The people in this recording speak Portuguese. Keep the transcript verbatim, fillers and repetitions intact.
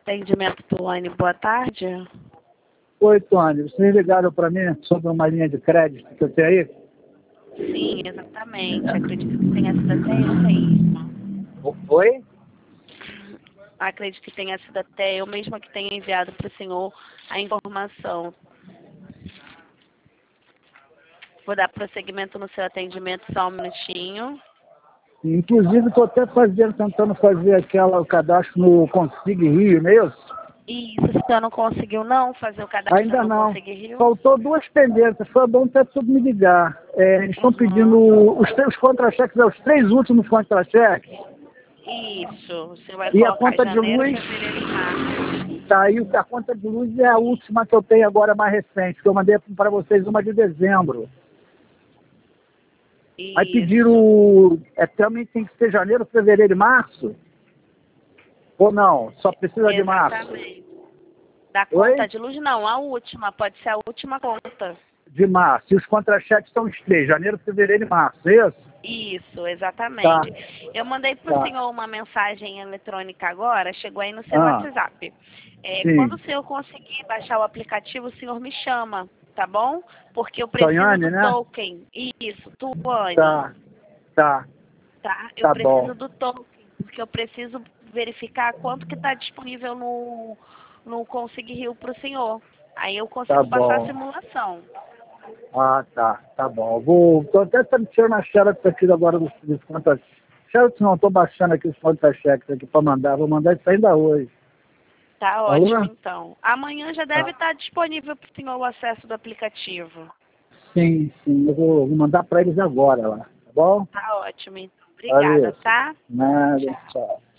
Atendimento Tuane, boa tarde. Oi, Tony. Vocês ligaram para mim sobre uma linha de crédito que eu tenho aí? Sim, exatamente. Acredito que tenha sido até eu mesma. Oi? Acredito que tenha sido até eu mesma que tenha enviado para o senhor a informação. Vou dar prosseguimento no seu atendimento, só um minutinho. Inclusive, estou até fazendo, tentando fazer aquela, o cadastro no Consig Rio, não é isso? Isso, o senhor não conseguiu não fazer o cadastro Ainda no não. Consig Rio? Faltou duas pendências. Foi bom até tudo me ligar. É, eles estão Uhum. pedindo os, os contra-cheques, é, os três últimos contra-cheques. Isso, o senhor vai E a colocar conta de janeiro, luz? fevereiro e março. Tá aí, a conta de luz é a última que eu tenho agora, mais recente, que eu mandei para vocês uma de dezembro. Aí Isso. pediram, é, realmente tem que ser janeiro, fevereiro e março? Ou não? Só precisa de março? Exatamente. Da Oi? conta de luz, não, a última, pode ser a última conta. De março. E os contra-cheques são os três, janeiro, fevereiro e março, é isso? Isso, exatamente. Tá. Eu mandei para o Tá. senhor uma mensagem eletrônica agora, chegou aí no seu Ah, WhatsApp. É, sim. quando o senhor conseguir baixar o aplicativo, o senhor me chama, tá bom? Porque eu preciso Tonhane, do né? token. Isso, Tuane. Tá. Tá. Tá? Eu Tá preciso bom. do token, porque eu preciso verificar quanto que está disponível no, no Consig Rio para o senhor. Aí eu Tá consigo passar a bom. simulação. Ah, tá. Tá bom. Vou, tô até tirando a xerox aqui agora dos, dos contra... Xerox não, tô baixando aqui os contra-cheques aqui para mandar. Vou mandar isso ainda hoje. Tá Tá ótimo, bom? então. Amanhã já deve Tá. estar disponível para o senhor o acesso do aplicativo. Sim, sim. Eu vou, vou mandar para eles agora lá. Tá bom? Tá ótimo, então. Obrigada, Valeu. tá? Nada. Tchau. Tchau.